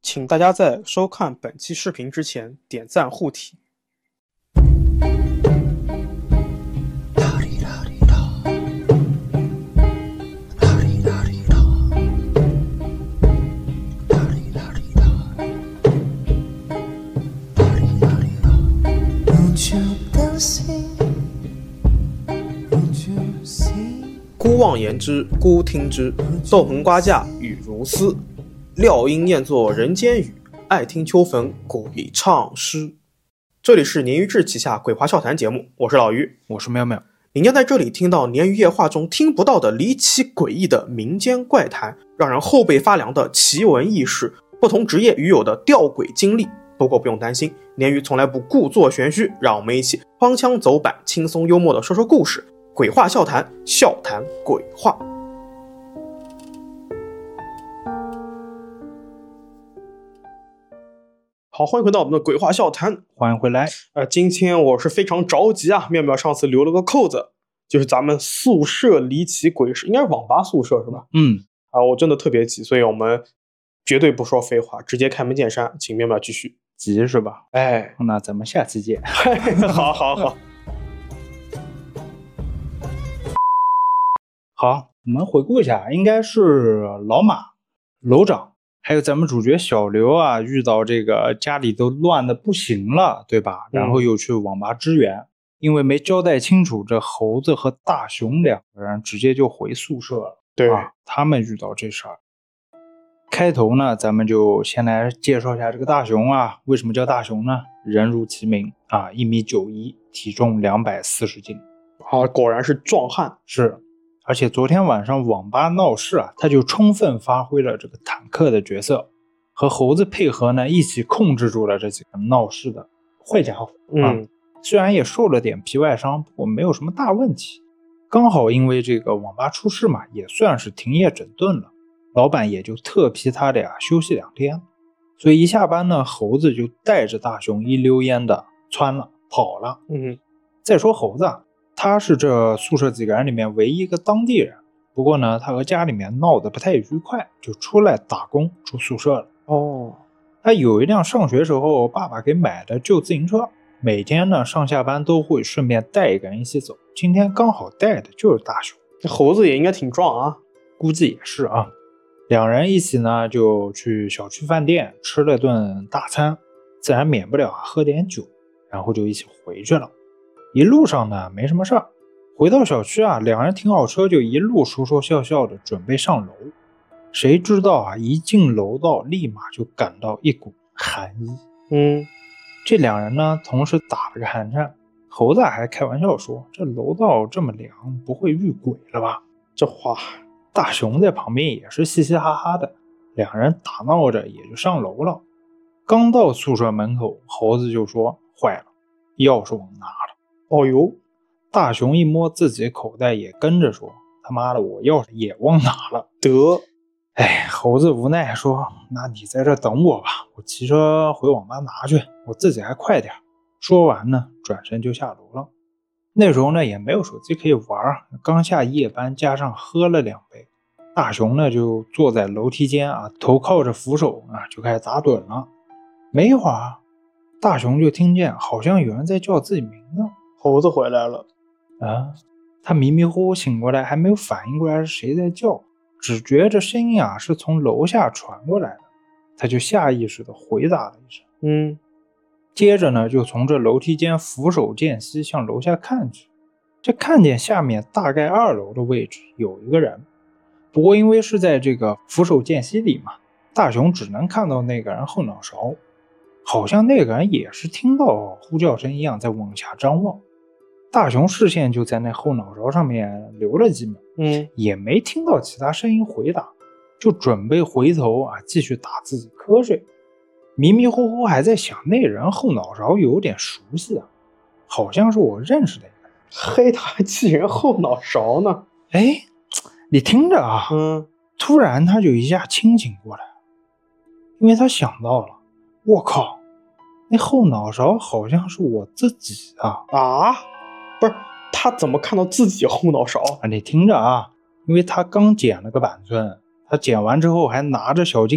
请大家在收看本期视频之前点赞护体。姑妄言之，姑听之，豆棚瓜架雨如丝。料应念作人间语，爱听秋坟鬼唱诗。这里是鲶鱼志旗下鬼话笑谈节目，我是老于， 我是妙妙。 您将在这里听到鲶鱼夜话中听不到的离奇诡异的民间怪谈，让人后背发凉的奇闻异事，不同职业鱼友的吊诡经历。不过不用担心，鲶鱼从来不故作玄虚，让我们一起荒腔走板，轻松幽默的说说故事。鬼话笑谈，笑谈鬼话。好，欢迎回到我们的鬼话笑谈， 欢迎回来。 今天我是非常着急啊，妙妙上次留了个扣子，就是咱们宿舍离奇鬼事，应该是网吧宿舍是吧？我真的特别急，所以我们绝对不说废话，直接开门见山，请妙妙继续。 急是吧？ 哎， 那咱们下期见。 好。 好，我们回顾一下，应该是老马、楼长，还有咱们主角小刘啊，遇到这个家里都乱的不行了，对吧？然后又去网吧支援，因为没交代清楚，这猴子和大熊两个人直接就回宿舍了。 对他们遇到这事儿。开头呢，咱们就先来介绍一下这个大熊啊，为什么叫大熊呢？人如其名啊，1.91米，体重240斤。 果然是壮汉。 是。而且昨天晚上网吧闹事啊，他就充分发挥了这个坦克的角色，和猴子配合呢，一起控制住了这几个闹事的坏家伙虽然也受了点皮外伤，不过没有什么大问题。刚好因为这个网吧出事嘛，也算是停业整顿了，老板也就特批他俩休息2天。所以一下班呢，猴子就带着大熊一溜烟的窜了跑了。再说猴子啊，他是这宿舍几个人里面唯一一个当地人，不过呢，他和家里面闹得不太愉快，就出来打工住宿舍了。他有一辆上学时候爸爸给买的旧自行车，每天呢上下班都会顺便带一个人一起走。今天刚好带的就是大熊， 这猴子也应该挺壮啊， 估计也是啊。两人一起呢就去小区饭店吃了顿大餐，自然免不了喝点酒，然后就一起回去了。一路上呢没什么事儿，回到小区啊，两人停好车就一路说说笑笑的准备上楼。谁知道啊，一进楼道立马就感到一股寒意。这两人呢同时打了个寒颤。猴子还开玩笑说，这楼道这么凉，不会遇鬼了吧？ 这话大熊在旁边也是嘻嘻哈哈的，两人打闹着也就上楼了。刚到宿舍门口，猴子就说坏了，钥匙忘拿了。大熊一摸自己口袋也跟着说，他妈的，我钥匙也忘拿了。猴子无奈说，那你在这等我吧，我骑车回网吧拿去，我自己还快点。说完呢，转身就下楼了。那时候呢也没有手机可以玩，刚下夜班，加上喝了2杯，大熊呢就坐在楼梯间啊，头靠着扶手啊，就开始打盹了。没一会儿，大熊就听见好像有人在叫自己名字。 猴子回来了他迷迷糊糊醒过来，还没有反应过来是谁在叫，只觉着声音啊是从楼下传过来的，他就下意识的回答了一声。接着呢就从这楼梯间扶手间隙向楼下看去，这看见下面大概2楼的位置有一个人，不过因为是在这个扶手间隙里嘛，大熊只能看到那个人后脑勺，好像那个人也是听到呼叫声一样在往下张望。大熊视线就在那后脑勺上面留了几秒，也没听到其他声音回答，就准备回头啊继续打自己瞌睡。迷迷糊糊还在想，那人后脑勺有点熟悉啊，好像是我认识的一个人。 他还记人后脑勺呢。 你听着啊，突然他就一下清醒过来，因为他想到了，我靠，那后脑勺好像是我自己不是，他怎么看到自己后脑勺你听着啊，因为他刚剪了个板寸，他剪完之后还拿着小镜子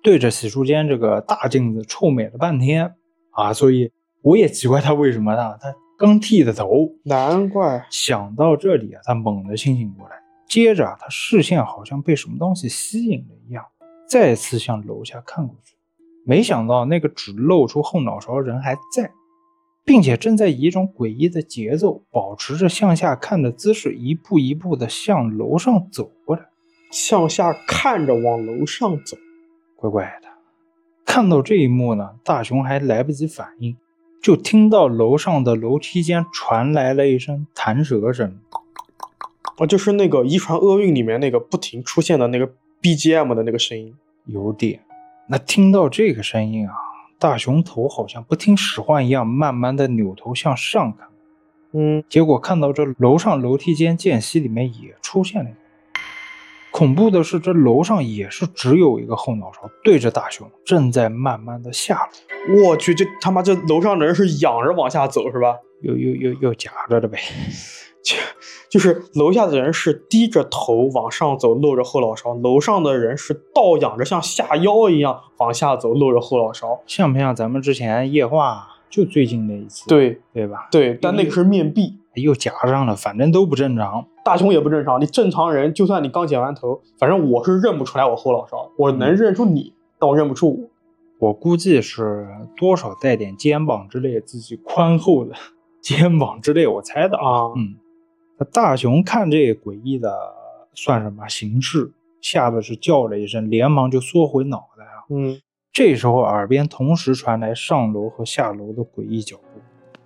对着洗漱间这个大镜子臭美了半天啊，所以我也奇怪他为什么呢？他刚剃的头， 难怪。 想到这里啊，他猛地清醒过来，接着他视线好像被什么东西吸引了一样，再次向楼下看过去。没想到那个只露出后脑勺人还在，并且正在以一种诡异的节奏，保持着向下看的姿势，一步一步的向楼上走过来。 向下看着往楼上走， 怪怪的。看到这一幕呢，大雄还来不及反应，就听到楼上的楼梯间传来了一声弹舌声。 就是那个《遗传厄运》里面那个不停出现的那个 BGM 的那个声音。 有点。那听到这个声音啊，大雄头好像不听使唤一样，慢慢的扭头向上看。结果看到这楼上楼梯间间隙里面也出现了一个。恐怖的是，这楼上也是只有一个后脑勺对着大雄，正在慢慢的下楼。我去，这他妈这楼上的人是仰着往下走是吧？ 又夹着的呗。 就是楼下的人是低着头往上走，露着后脑勺；楼上的人是倒仰着，像下腰一样往下走，露着后脑勺。 像不像咱们之前夜话就最近那一次？对吧？ 对，但那个是面壁， 又夹上了，反正都不正常。 大雄也不正常，你正常人就算你刚剪完头，反正我是认不出来我后脑勺，我能认出你，但我认不出我。 我估计是多少带点肩膀之类自己宽厚的肩膀之类，我猜的啊。大雄看这诡异的算什么形势，吓得是叫了一声，连忙就缩回脑袋啊。这时候耳边同时传来上楼和下楼的诡异脚步，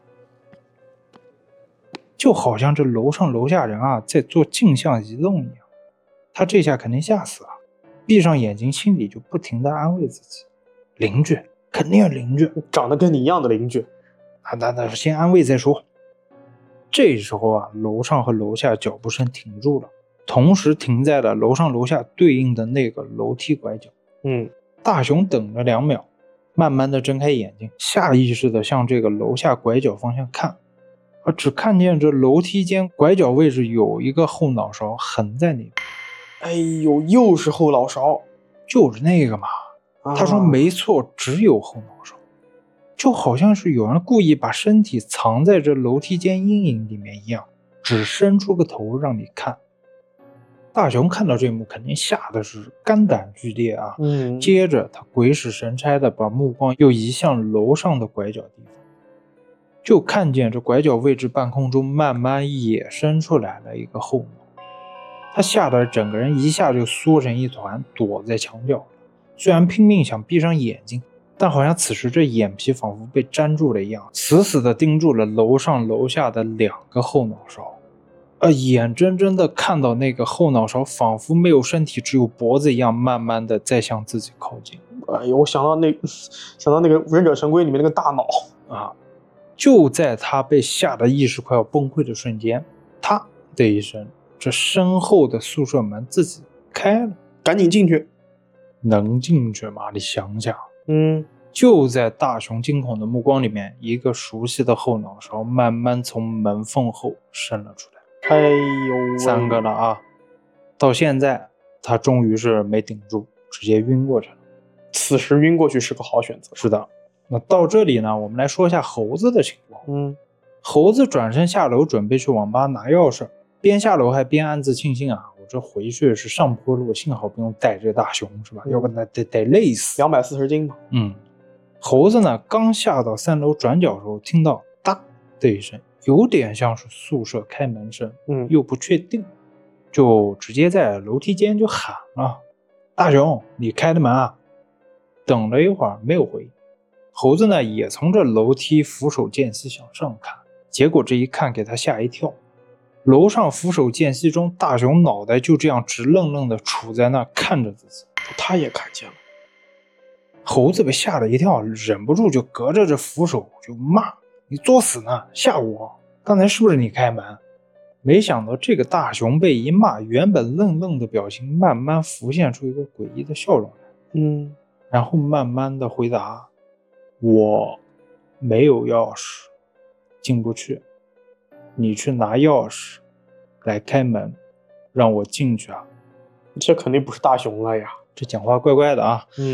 就好像这楼上楼下人啊在做镜像移动一样。他这下肯定吓死了，闭上眼睛心里就不停地安慰自己，邻居肯定有邻居， 长得跟你一样的邻居。 那先安慰再说。这时候啊，楼上和楼下脚步声停住了，同时停在了楼上楼下对应的那个楼梯拐角。大雄等了2秒，慢慢的睁开眼睛，下意识的向这个楼下拐角方向看，只看见这楼梯间拐角位置有一个后脑勺横在那边。 哎呦，又是后脑勺， 就是那个嘛。他说没错，只有后脑勺。就好像是有人故意把身体藏在这楼梯间阴影里面一样，只伸出个头让你看。大雄看到这一幕肯定吓得是肝胆俱裂啊。接着他鬼使神差的把目光又移向楼上的拐角地方，就看见这拐角位置半空中慢慢也伸出来了一个后脑。他吓得整个人一下就缩成一团，躲在墙角了。虽然拼命想闭上眼睛，但好像此时这眼皮仿佛被粘住了一样，死死地盯住了楼上楼下的2个后脑勺，眼睁睁地看到那个后脑勺仿佛没有身体只有脖子一样，慢慢地再向自己靠近。 哎呦，我想到那个忍者神龟里面那个大脑啊！就在他被吓得意识快要崩溃的瞬间，啪的一声，这身后的宿舍门自己开了。 赶紧进去。 能进去吗？你想想。就在大雄惊恐的目光里面，一个熟悉的后脑勺慢慢从门缝后伸了出来。 哎呦 ，3个了啊！到现在他终于是没顶住，直接晕过去了。 此时晕过去是个好选择。 是的。那到这里呢，我们来说一下猴子的情况。猴子转身下楼准备去网吧拿钥匙，边下楼还边暗自庆幸啊，我这回去是上坡路，幸好不用带这大熊是吧？要不然得累死。 240斤嘛。 猴子呢刚下到3楼转角的时候，听到哒的一声，有点像是宿舍开门声，又不确定，就直接在楼梯间就喊了：“大熊，你开的门啊！”等了一会儿没有回应，猴子呢也从这楼梯扶手间隙向上看，结果这一看给他吓一跳，楼上扶手间隙中，大熊脑袋就这样直愣愣的杵在那看着自己， 他也看见了。 猴子被吓了一跳，忍不住就隔着这扶手就骂：“你作死呢，吓我！刚才是不是你开门？”没想到这个大熊被一骂，原本愣愣的表情慢慢浮现出一个诡异的笑容来。然后慢慢的回答：“我没有钥匙，进不去，你去拿钥匙来开门，让我进去啊。” 这肯定不是大熊了呀， 这讲话怪怪的啊。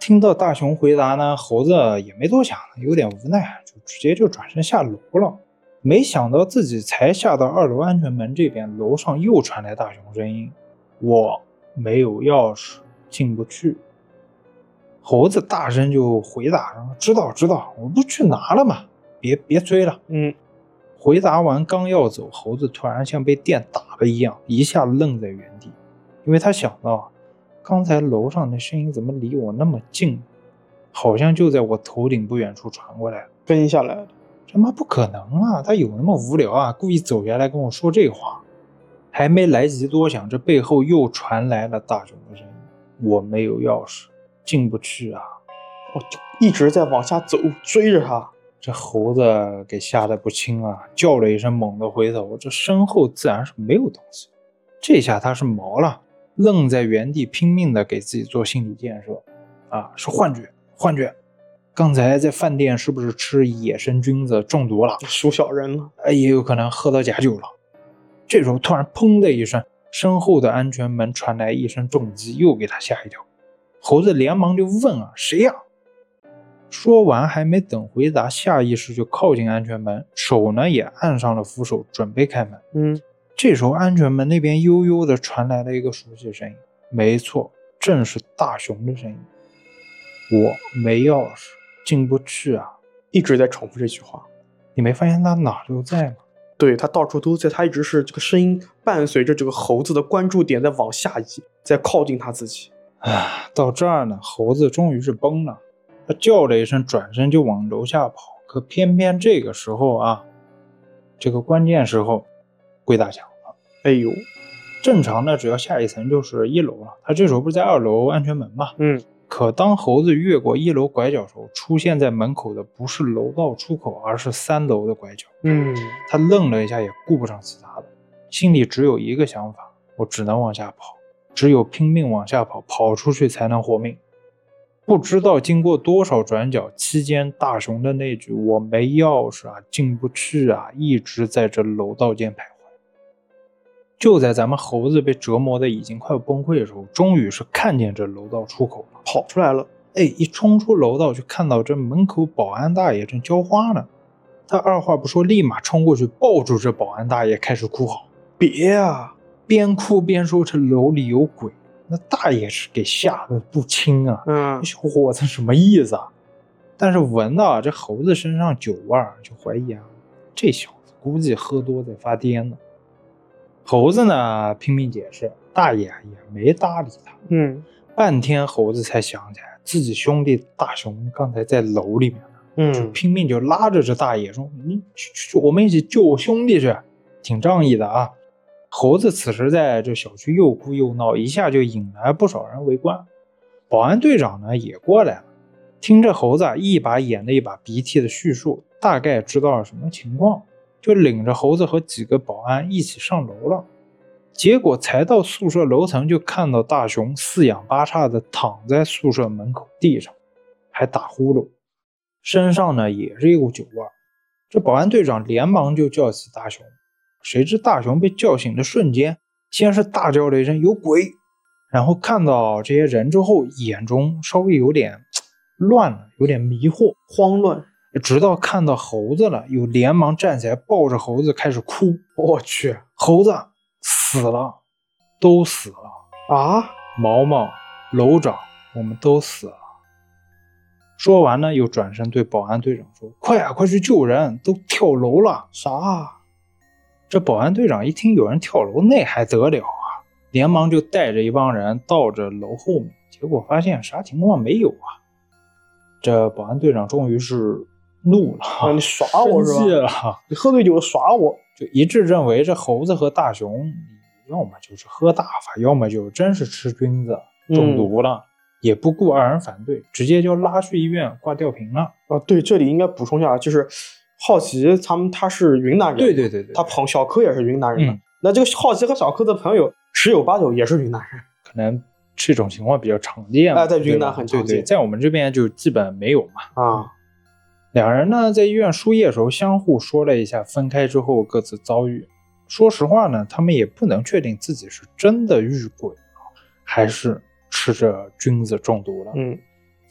听到大熊回答呢，猴子也没多想，有点无奈，就直接就转身下楼了。没想到自己才下到2楼安全门这边，楼上又传来大熊声音：“我没有钥匙，进不去。”猴子大声就回答说：“知道，我不去拿了嘛，别追了。”回答完刚要走，猴子突然像被电打了一样，一下愣在原地，因为他想到刚才楼上的声音怎么离我那么近，好像就在我头顶不远处传过来， 跟下来了。 这妈不可能啊，他有那么无聊啊，故意走下来跟我说这话。还没来及多想，这背后又传来了大熊的声音：“我没有钥匙，进不去啊。” 我就一直在往下走，追着他。 这猴子给吓得不轻啊，叫了一声，猛地回头，这身后自然是没有东西。这下他是毛了，愣在原地，拼命的给自己做心理建设。是幻觉。刚才在饭店是不是吃野生菌子中毒了？ 属小人了。 也有可能喝到假酒了。这时候突然砰的一声，身后的安全门传来一声重击，又给他吓一跳。猴子连忙就问：“谁呀？”说完还没等回答，下意识就靠近安全门，手呢也按上了扶手，准备开门。这时候安全门那边悠悠的传来了一个熟悉的声音，没错，正是大熊的声音：“我没钥匙，进不去啊。” 一直在重复这句话。 你没发现他哪都在吗？ 对，他到处都在，他一直是这个声音伴随着这个猴子的关注点在往下移，在靠近他自己。 到这儿呢，猴子终于是崩了，他叫了一声，转身就往楼下跑。可偏偏这个时候这个关键时候鬼打墙了。 哎呦， 正常的只要下一层就是1楼了，他这时候不是在2楼安全门吗？可当猴子越过1楼拐角时候，出现在门口的不是楼道出口，而是3楼的拐角。他愣了一下，也顾不上其他的，心里只有一个想法：我只能往下跑，只有拼命往下跑，跑出去才能活命。不知道经过多少转角，期间大熊的那句“我没钥匙啊，进不去啊”一直在这楼道间徘徊。就在咱们猴子被折磨的已经快崩溃的时候，终于是看见这楼道出口了， 跑出来了。 一冲出楼道，就看到这门口保安大爷正浇花呢。他二话不说，立马冲过去抱住这保安大爷，开始哭嚎：“ 别啊！” 边哭边说：“这楼里有鬼。”那大爷是给吓得不轻啊！这小伙子什么意思啊？但是闻到这猴子身上酒味儿，就怀疑这小子估计喝多在发癫呢。猴子呢拼命解释，大爷也没搭理他。半天猴子才想起来，自己兄弟大熊刚才在楼里面呢。就拼命就拉着这大爷说：“你去，我们一起救我兄弟去。”挺仗义的啊。猴子此时在这小区又哭又闹，一下就引来不少人围观。保安队长呢也过来了，听着猴子一把眼泪一把鼻涕的叙述，大概知道了什么情况，就领着猴子和几个保安一起上楼了。结果才到宿舍楼层，就看到大熊四仰八叉的躺在宿舍门口地上，还打呼噜，身上呢也是一股酒味。这保安队长连忙就叫起大熊，谁知大熊被叫醒的瞬间，先是大叫了一声有鬼，然后看到这些人之后，眼中稍微有点乱了，有点迷惑慌乱， 直到看到猴子了，又连忙站起来抱着猴子开始哭。 我去， 猴子死了，都死了啊！ 毛毛、楼长，我们都死了。说完呢，又转身对保安队长说：“快啊，快去救人，都跳楼了！” 啥？ 这保安队长一听有人跳楼，那还得了啊！连忙就带着一帮人到这楼后面，结果发现啥情况没有啊！这保安队长终于是怒了， 你耍我是吧？ 生气了， 你喝醉酒耍我， 就一致认为这猴子和大熊，要么就是喝大发，要么就真是吃菌子中毒了。也不顾二人反对，直接就拉去医院挂吊瓶了。 对，这里应该补充一下，就是好奇他是云南人， 对， 他小柯也是云南人的。那这个好奇和小柯的朋友十有八九也是云南人， 可能这种情况比较常见嘛。 在云南很常见， 对，在我们这边就基本没有嘛。两人呢在医院输液的时候相互说了一下分开之后各自遭遇。说实话呢，他们也不能确定自己是真的遇鬼了，还是吃着菌子中毒了。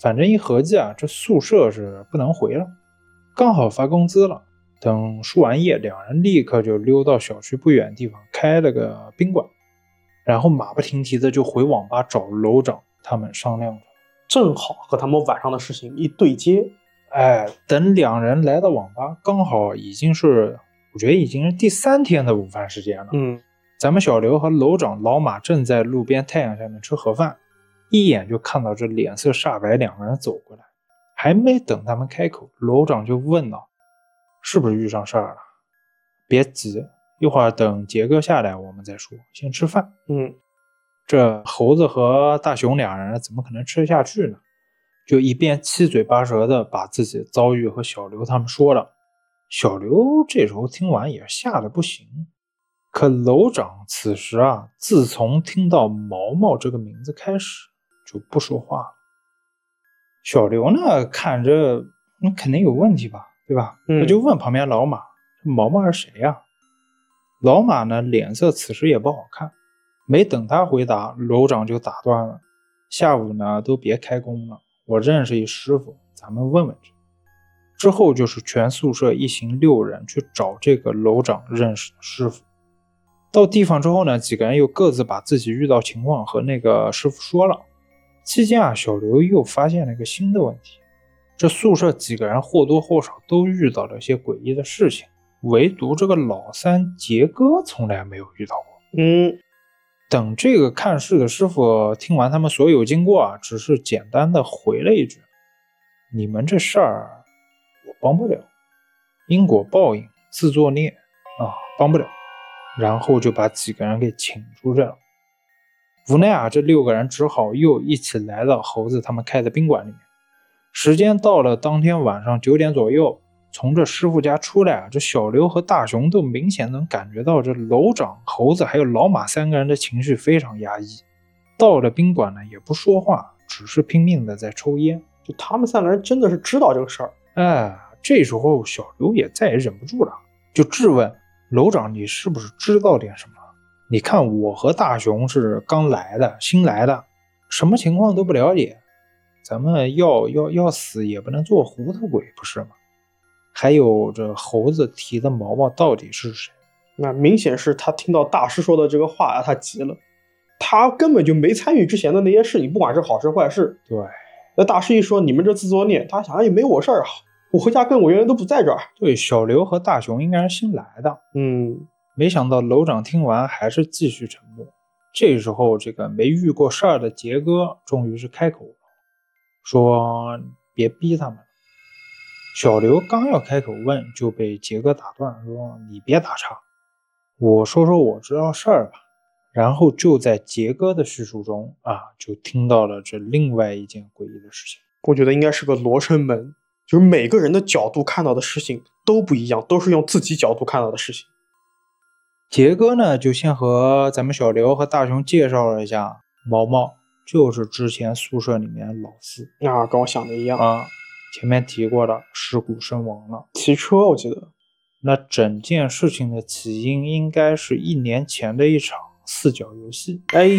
反正一合计啊，这宿舍是不能回了，刚好发工资了，等输完液，两人立刻就溜到小区不远地方开了个宾馆，然后马不停蹄的就回网吧找楼长他们商量着， 正好和他们晚上的事情一对接。 等两人来到网吧，刚好我觉得已经是第3天的午饭时间了。咱们小刘和楼长老马正在路边太阳下面吃盒饭，一眼就看到这脸色煞白两个人走过来，还没等他们开口，楼长就问道：“是不是遇上事儿了？别急，一会儿等杰哥下来我们再说，先吃饭。”这猴子和大熊俩人怎么可能吃得下去呢？就一边七嘴八舌的把自己的遭遇和小刘他们说了。小刘这时候听完也吓得不行，可楼长此时啊，自从听到毛毛这个名字开始就不说话了。小刘呢看着肯定有问题吧，对吧？他就问旁边老马：“毛毛是谁呀？”老马呢脸色此时也不好看，没等他回答，楼长就打断了：“下午呢都别开工了，我认识一师傅，咱们问问去。”之后就是全宿舍一行6人去找这个楼长认识的师傅。到地方之后呢，几个人又各自把自己遇到情况和那个师傅说了。期间啊，小刘又发现了一个新的问题，这宿舍几个人或多或少都遇到了一些诡异的事情，唯独这个老三杰哥从来没有遇到过。等这个看事的师傅听完他们所有经过啊，只是简单的回了一句：“你们这事儿我帮不了，因果报应，自作孽啊，帮不了。”然后就把几个人给请出去了。无奈啊，这6个人只好又一起来到猴子他们开的宾馆里面。时间到了当天晚上9点左右，从这师傅家出来啊，这小刘和大熊都明显能感觉到这楼长、猴子还有老马3个人的情绪非常压抑。到了宾馆呢，也不说话，只是拼命的在抽烟。 就他们3个人真的是知道这个事儿。 这时候小刘也再也忍不住了，就质问楼长：“你是不是知道点什么？你看我和大熊是刚来的，新来的，什么情况都不了解，咱们要死也不能做糊涂鬼，不是吗？还有这猴子提的毛毛到底是谁？” 那明显是他听到大师说的这个话他急了，他根本就没参与之前的那些事情，不管是好事坏事。 对， 那大师一说你们这自作孽，他想也没我事儿啊，我回家跟我原来都不在这儿。 对，小刘和大熊应该是新来的。没想到楼长听完还是继续沉默。这时候这个没遇过事儿的杰哥终于是开口了，说：“别逼他们了。”小刘刚要开口问，就被杰哥打断，说：“你别打岔，我说说我知道事儿吧。”然后就在杰哥的叙述中就听到了这另外一件诡异的事情。 我觉得应该是个罗生门，就是每个人的角度看到的事情都不一样，都是用自己角度看到的事情。 杰哥呢就先和咱们小刘和大熊介绍了一下，毛毛就是之前宿舍里面老四跟我想的一样前面提过的事故身亡了， 骑车我记得。 那整件事情的起因应该是1年前的一场4角游戏。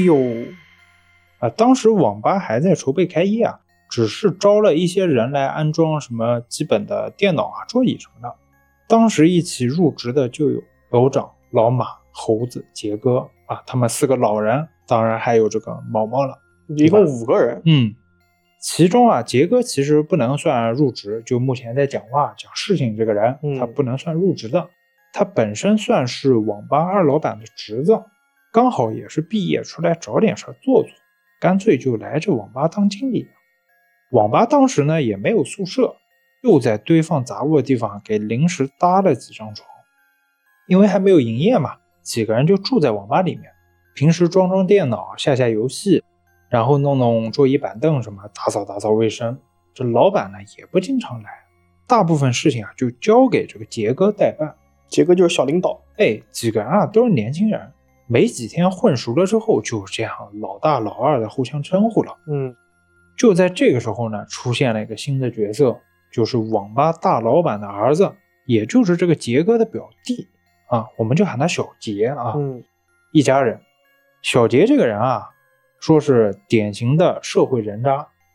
当时网吧还在筹备开业只是招了一些人来安装什么基本的电脑桌椅什么的。当时一起入职的就有楼长、老马、猴子、杰哥他们4个老人，当然还有这个毛毛了， 一共5个人。 其中杰哥其实不能算入职，就目前在讲话讲事情这个人他不能算入职的，他本身算是网吧2老板的侄子，刚好也是毕业出来找点事做做，干脆就来这网吧当经理。网吧当时呢也没有宿舍，就在堆放杂物的地方给临时搭了几张床，因为还没有营业嘛，几个人就住在网吧里面，平时装装电脑下下游戏，然后弄弄桌椅板凳什么，打扫打扫卫生。这老板呢也不经常来，大部分事情就交给这个杰哥代办。 杰哥就是小领导。 几个人都是年轻人，没几天混熟了之后，就这样老大老二的互相称呼了。就在这个时候呢，出现了一个新的角色，就是网吧大老板的儿子，也就是这个杰哥的表弟我们就喊他小杰一家人。小杰这个人说是典型的社会人渣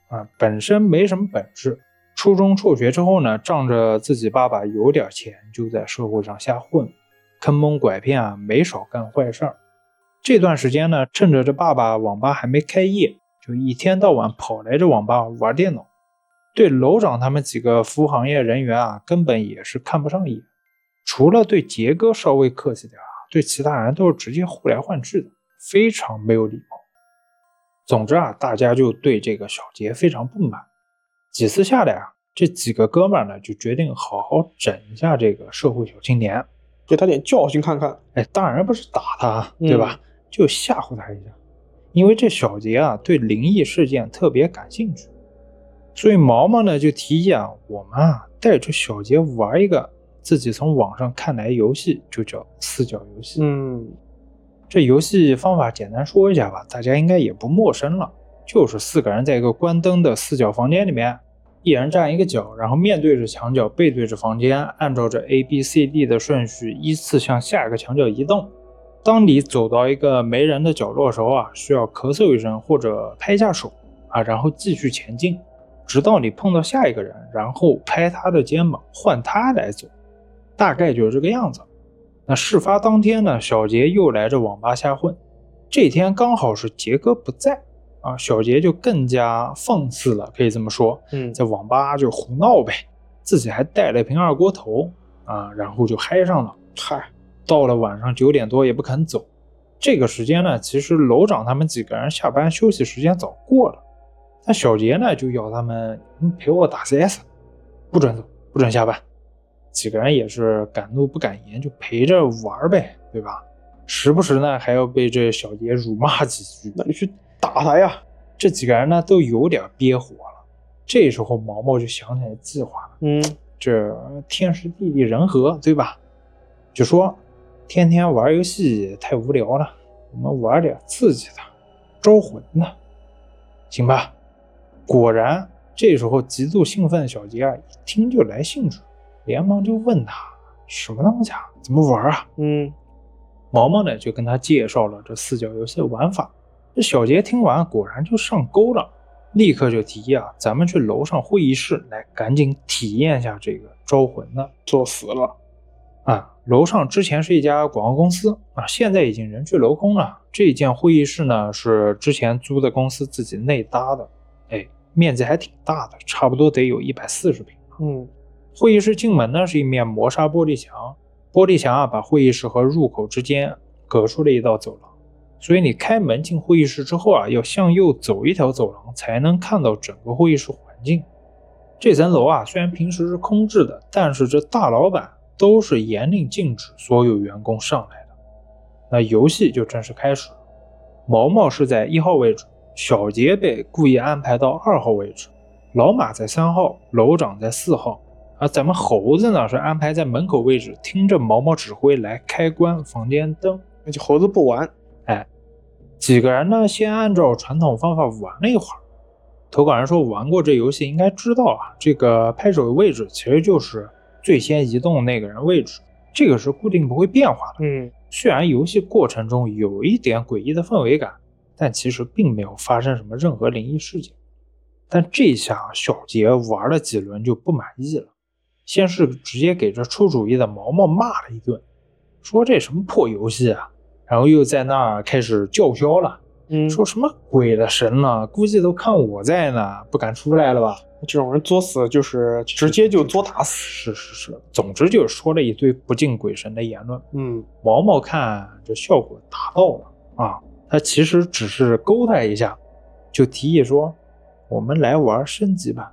本身没什么本事，初中辍学之后呢，仗着自己爸爸有点钱，就在社会上瞎混，坑蒙拐骗没少干坏事儿。这段时间呢，趁着这爸爸网吧还没开业，就一天到晚跑来这网吧玩电脑，对楼长他们几个服务行业人员根本也是看不上眼，除了对杰哥稍微客气点对其他人都是直接呼来唤去的，非常没有礼貌。总之大家就对这个小杰非常不满。几次下来这几个哥们呢就决定好好整一下这个社会小青年， 给他点教训看看。 当然不是打他，对吧？就吓唬他一下。因为这小杰对灵异事件特别感兴趣，所以毛毛呢就提议我们带着小杰玩一个自己从网上看来游戏，就叫四角游戏。这游戏方法简单说一下吧，大家应该也不陌生了，就是4个人在一个关灯的四角房间里面，一人站一个角，然后面对着墙角，背对着房间，按照着 A、B、C、D 的顺序依次向下一个墙角移动。当你走到一个没人的角落的时候需要咳嗽一声或者拍一下手然后继续前进，直到你碰到下一个人，然后拍他的肩膀换他来走，大概就是这个样子。那事发当天呢，小杰又来这网吧瞎混，这天刚好是杰哥不在小杰就更加放肆了，可以这么说。在网吧就胡闹呗，自己还带了一瓶二锅头然后就嗨上了。到了晚上9点多也不肯走。这个时间呢，其实楼长他们几个人下班休息时间早过了，但小杰呢就要他们陪我打 CS， 不准走，不准下班。几个人也是敢怒不敢言，就陪着玩呗，对吧？时不时呢还要被这小杰辱骂几句。 那你去打他呀！ 这几个人呢都有点憋火了。这时候毛毛就想起来计划了。这天时地利人和，对吧？就说天天玩游戏太无聊了，我们玩点刺激的，招魂的，行吧？果然这时候极度兴奋的小杰一听就来兴致，连忙就问他什么东西怎么玩毛毛呢就跟他介绍了这四角游戏的玩法。这小杰听完果然就上钩了，立刻就提议咱们去楼上会议室来赶紧体验一下这个招魂的。 作死了楼上之前是一家广告公司现在已经人去楼空了。这间会议室呢是之前租的公司自己内搭的，面积还挺大的，差不多得有140平。会议室进门呢是一面磨砂玻璃墙，玻璃墙把会议室和入口之间隔出了一道走廊，所以你开门进会议室之后要向右走一条走廊才能看到整个会议室环境。这层楼虽然平时是空置的，但是这大老板都是严令禁止所有员工上来的。那游戏就正式开始了。毛毛是在1号位置，小杰被故意安排到2号位置，老马在3号，楼长在4号，而咱们猴子呢是安排在门口位置，听着毛毛指挥来开关房间灯。 那就猴子不玩。 几个人呢先按照传统方法玩了一会儿。投稿人说玩过这游戏应该知道这个拍手的位置其实就是最先移动的那个人位置，这个是固定不会变化的。虽然游戏过程中有一点诡异的氛围感，但其实并没有发生什么任何灵异事件。但这下小杰玩了几轮就不满意了，先是直接给这出主意的毛毛骂了一顿，说这什么破游戏然后又在那儿开始叫嚣了，说什么鬼了神了，估计都看我在呢，不敢出来了吧。 这种人作死就是直接就作打死。 是，总之就是说了一堆不敬鬼神的言论。毛毛看这效果达到了他其实只是勾搭一下，就提议说我们来玩升级版。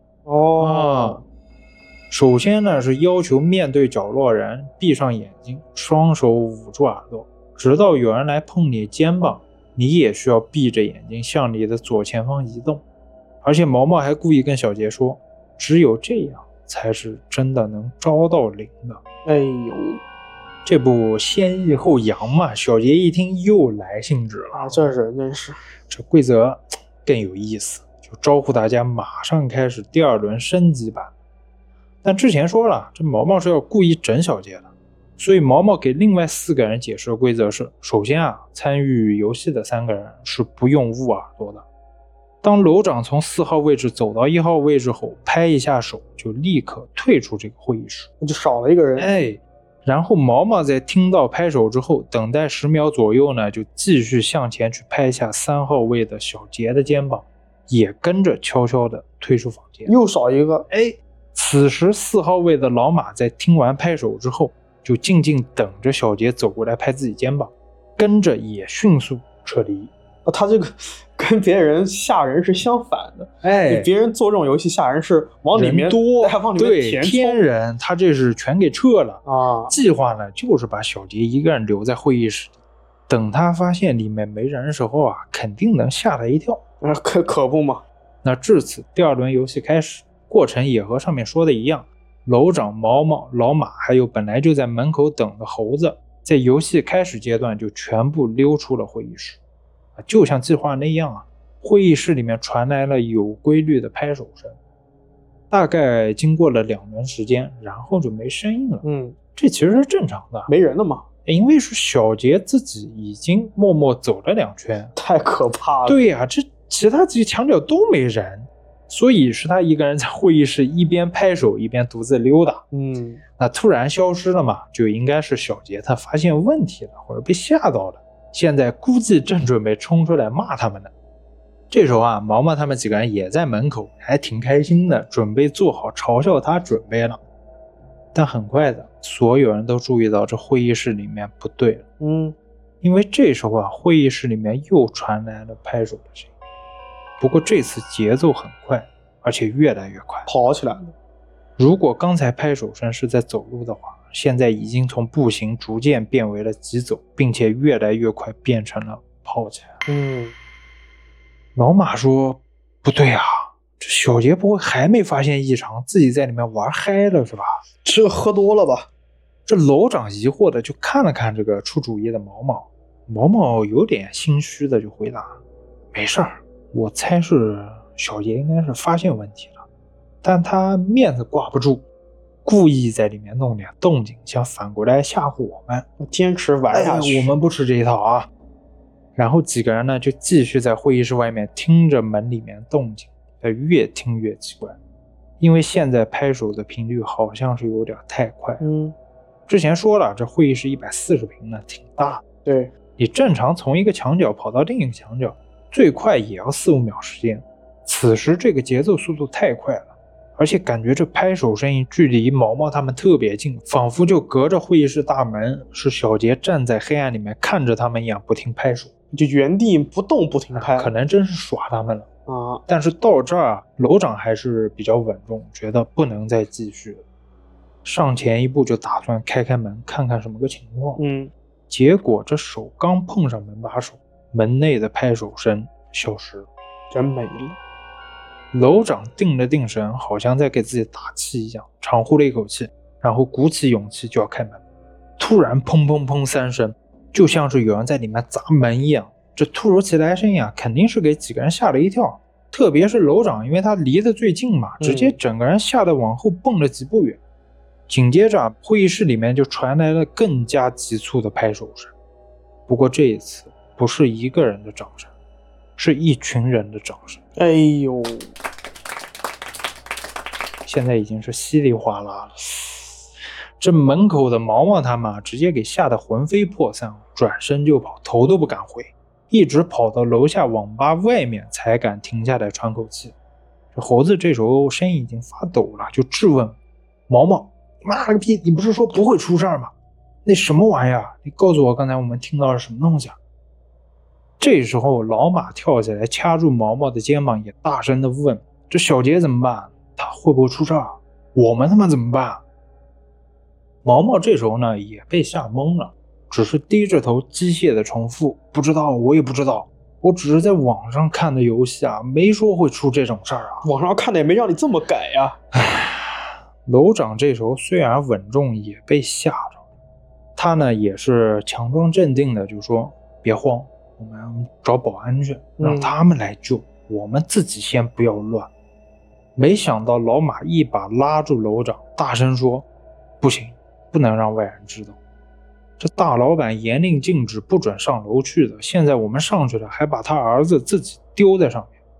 首先呢是要求面对角落人闭上眼睛，双手捂住耳朵，直到有人来碰你肩膀，你也需要闭着眼睛向你的左前方移动。而且毛毛还故意跟小杰说，只有这样才是真的能招到灵的。这不先抑后扬嘛，小杰一听又来兴致了真是这规则更有意思，就招呼大家马上开始第2轮升级版。但之前说了，这毛毛是要故意整小杰的，所以毛毛给另外4个人解释的规则是，首先参与游戏的3个人是不用捂耳朵的， 当楼长从4号位置走到1号位置后，拍一下手就立刻退出这个会议室， 就少了一个人。 然后毛毛在听到拍手之后，等待10秒左右呢，就继续向前去拍下3号位的小杰的肩膀，也跟着悄悄地退出房间。 又少一个。 此时4号位的老马在听完拍手之后，就静静等着小杰走过来拍自己肩膀，跟着也迅速撤离。 他这个跟别人吓人是相反的。别人做这种游戏吓人是往里面多， 往里面填充天人，他这是全给撤了啊。 计划呢就是把小杰一个人留在会议室里，等他发现里面没人的时候啊，肯定能吓他一跳。 可不嘛。 那至此第2轮游戏开始，过程也和上面说的一样，楼长、毛毛、老马还有本来就在门口等的猴子，在游戏开始阶段就全部溜出了会议室。就像计划那样啊，会议室里面传来了有规律的拍手声，大概经过了2轮时间，然后就没声音了。这其实是正常的， 没人了嘛。 因为是小杰自己已经默默走了2圈， 太可怕了。 对呀，这其他几个墙角都没人，所以是他一个人在会议室一边拍手一边独自溜达。那突然消失了嘛，就应该是小杰他发现问题了，或者被吓到了，现在估计正准备冲出来骂他们呢。这时候啊，毛毛他们几个人也在门口，还挺开心的，准备做好嘲笑他准备了。但很快的，所有人都注意到这会议室里面不对了。因为这时候啊，会议室里面又传来了拍手的声音，不过这次节奏很快，而且越来越快， 跑起来了。 如果刚才拍手声是在走路的话，现在已经从步行逐渐变为了疾走，并且越来越快变成了跑起来。老马说不对啊，这小杰不会还没发现异常，自己在里面玩嗨了是吧？ 这喝多了吧？ 这楼长疑惑的就看了看这个出主意的毛毛，毛毛有点心虚的就回答，没事儿，我猜是小杰应该是发现问题了，但他面子挂不住，故意在里面弄点动静，想反过来吓唬我们， 坚持玩下去。 我们不吃这一套啊。然后几个人呢就继续在会议室外面听着门里面动静，越听越奇怪，因为现在拍手的频率好像是有点太快。之前说了，这会议室140平呢，挺大。 对， 你正常从一个墙角跑到另一个墙角，最快也要4-5秒时间。此时这个节奏速度太快了，而且感觉这拍手声音距离毛毛他们特别近，仿佛就隔着会议室大门，是小杰站在黑暗里面看着他们一样不停拍手， 就原地不动不停拍。 可能真是耍他们了啊！ 但是到这儿，楼长还是比较稳重，觉得不能再继续了，上前一步就打算开门看看什么个情况。结果这手刚碰上门把手，门内的拍手声消失了， 人没了。 楼长定了定神，好像在给自己打气一样，长呼了一口气，然后鼓起勇气就要开门。突然砰砰砰3声，就像是有人在里面砸门一样。这突如其来声音啊，肯定是给几个人吓了一跳，特别是楼长，因为他离得最近嘛，直接整个人吓得往后蹦了几步远。紧接着会议室里面就传来了更加急促的拍手声，不过这一次不是一个人的掌声，是一群人的掌声。 哎呦， 现在已经是稀里哗啦了。这门口的毛毛他们直接给吓得魂飞魄散，转身就跑，头都不敢回，一直跑到楼下网吧外面才敢停下来喘口气。这猴子这时候声音已经发抖了，就质问毛毛，你妈了个逼，你不是说不会出事吗？那什么玩意儿，你告诉我刚才我们听到了什么东西啊？这时候老马跳起来掐住毛毛的肩膀，也大声的问，这小杰怎么办？他会不会出事儿？我们他妈怎么办？毛毛这时候呢也被吓懵了，只是低着头机械的重复，不知道，我也不知道，我只是在网上看的游戏啊，没说会出这种事儿啊。 网上看的也没让你这么改呀。 楼长这时候虽然稳重，也被吓着，他呢也是强装镇定的就说，别慌，我们找保安去，让他们来救，我们自己先不要乱。没想到老马一把拉住楼长，大声说，不行，不能让外人知道，这大老板严令禁止，不准上楼去的，现在我们上去了，还把他儿子自己丢在上面，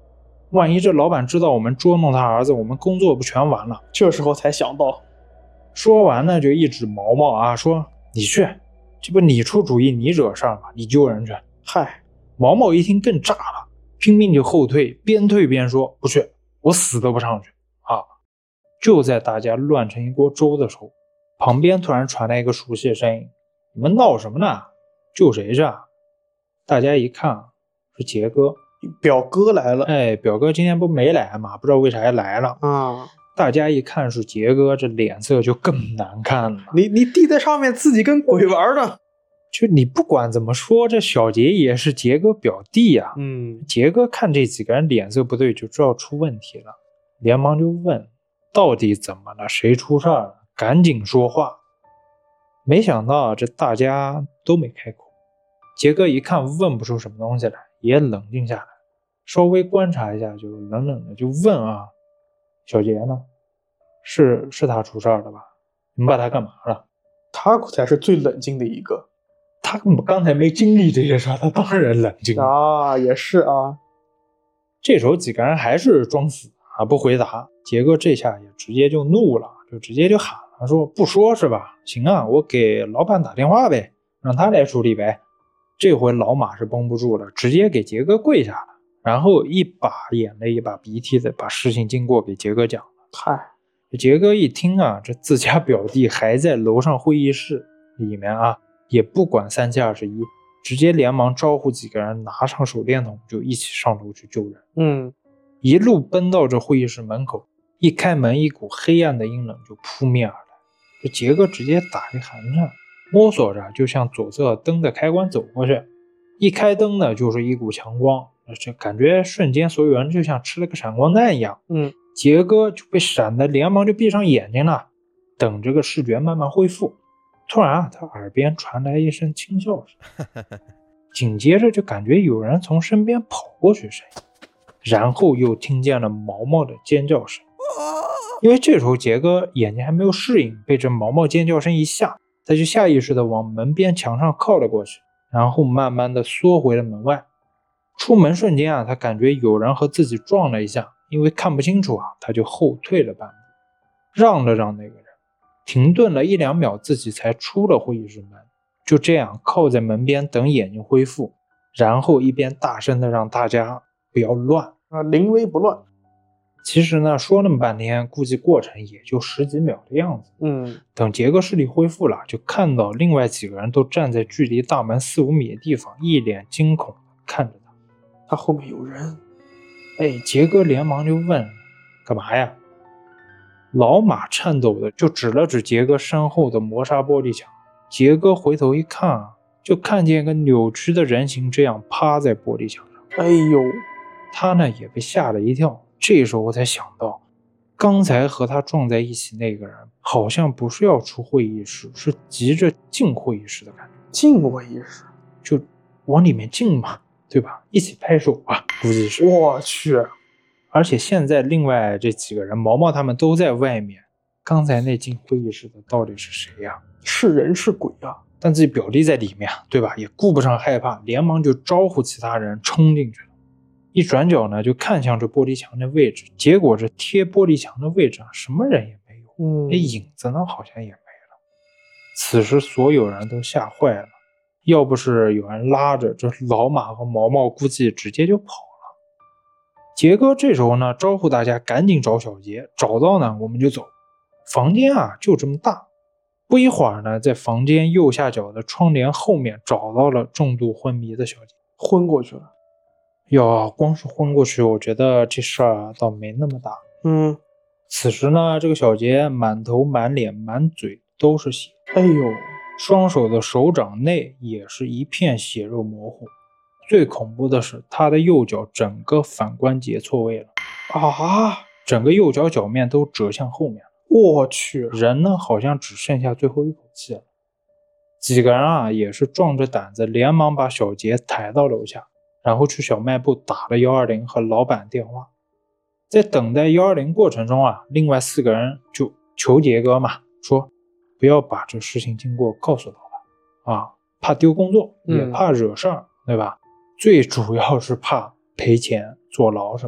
万一这老板知道我们捉弄他儿子，我们工作不全完了。 这时候才想到。 说完呢，就一指毛毛啊，说你去，这不你出主意，你惹事儿嘛，你救人去。 嗨， 毛毛一听更炸了，拼命就后退，边退边说不去，我死都不上去啊！就在大家乱成一锅粥的时候，旁边突然传来一个熟悉的声音：你们闹什么呢？救谁去啊？大家一看是杰哥， 表哥来了。 哎，表哥今天不没来嘛，不知道为啥还来了啊！ 大家一看是杰哥，这脸色就更难看了。 你弟在上面自己跟鬼玩呢。 就你不管怎么说，这小杰也是杰哥表弟呀。杰哥看这几个人脸色不对，就知道出问题了，连忙就问到底怎么了，谁出事了，赶紧说话。没想到这大家都没开口，杰哥一看问不出什么东西来，也冷静下来，稍微观察一下，就冷冷的就问啊，小杰呢？是他出事了吧？你们把他干嘛了？ 他才是最冷静的一个。 他刚才没经历这些事，他当然冷静啊，也是啊。 这时候几个人还是装死啊，不回答。杰哥这下也直接就怒了，就直接就喊了，说不说是吧？行啊，我给老板打电话呗，让他来处理呗。这回老马是绷不住了，直接给杰哥跪下了，然后一把眼泪一把鼻涕的把事情经过给杰哥讲了。 嗨， 杰哥一听啊，这自家表弟还在楼上会议室里面啊，也不管3七21，直接连忙招呼几个人拿上手电筒就一起上楼去救人。一路奔到这会议室门口，一开门一股黑暗的阴冷就扑面而来。这杰哥直接打一寒颤，摸索着就向左侧灯的开关走过去，一开灯呢就是一股强光，这感觉瞬间所有人就像吃了个闪光弹一样。杰哥就被闪得连忙就闭上眼睛了，等这个视觉慢慢恢复。突然啊，他耳边传来一声轻笑声，紧接着就感觉有人从身边跑过去声音，然后又听见了毛毛的尖叫声。因为这时候杰哥眼睛还没有适应，被这毛毛尖叫声一吓，他就下意识的往门边墙上靠了过去，然后慢慢的缩回了门外。出门瞬间啊，他感觉有人和自己撞了一下，因为看不清楚啊，他就后退了半步，让了让那个人，停顿了1-2秒，自己才出了会议室门，就这样靠在门边等眼睛恢复，然后一边大声的让大家不要乱啊，临危不乱。 其实呢，说那么半天，估计过程也就10几秒的样子。等杰哥视力恢复了，就看到另外几个人都站在距离大门4-5米的地方，一脸惊恐的看着他。 他后面有人。 哎，杰哥连忙就问：干嘛呀？老马颤抖的就指了指杰哥身后的磨砂玻璃墙。杰哥回头一看啊，就看见一个扭曲的人形这样趴在玻璃墙上。 哎呦， 他呢也被吓了一跳。这时候我才想到，刚才和他撞在一起那个人好像不是要出会议室，是急着进会议室的感觉。 进会议室就往里面进嘛，对吧？一起拍手啊，估计是。 我去！ 而且现在另外这几个人，毛毛他们都在外面，刚才那进会议室的到底是谁呀？ 是人是鬼啊？ 但自己表弟在里面，对吧？也顾不上害怕，连忙就招呼其他人冲进去了。一转角呢，就看向这玻璃墙的位置，结果这贴玻璃墙的位置啊，什么人也没有，那影子呢好像也没了。此时所有人都吓坏了，要不是有人拉着，这老马和毛毛估计直接就跑了。杰哥这时候呢，招呼大家赶紧找小杰，找到呢我们就走。房间啊就这么大，不一会儿呢，在房间右下角的窗帘后面找到了重度昏迷的小杰， 昏过去了。 要光是昏过去，我觉得这事儿倒没那么大。此时呢，这个小杰满头满脸满嘴都是血， 哎呦， 双手的手掌内也是一片血肉模糊。最恐怖的是，他的右脚整个反关节错位了啊， 整个右脚脚面都折向后面。 我去， 人呢好像只剩下最后一口气了。几个人啊也是壮着胆子，连忙把小杰抬到楼下，然后去小卖部打了120和老板电话。在等待120过程中啊，另外4个人就求杰哥嘛，说不要把这事情经过告诉老板啊，怕丢工作，也怕惹事儿，对吧？最主要是怕赔钱坐牢什么的。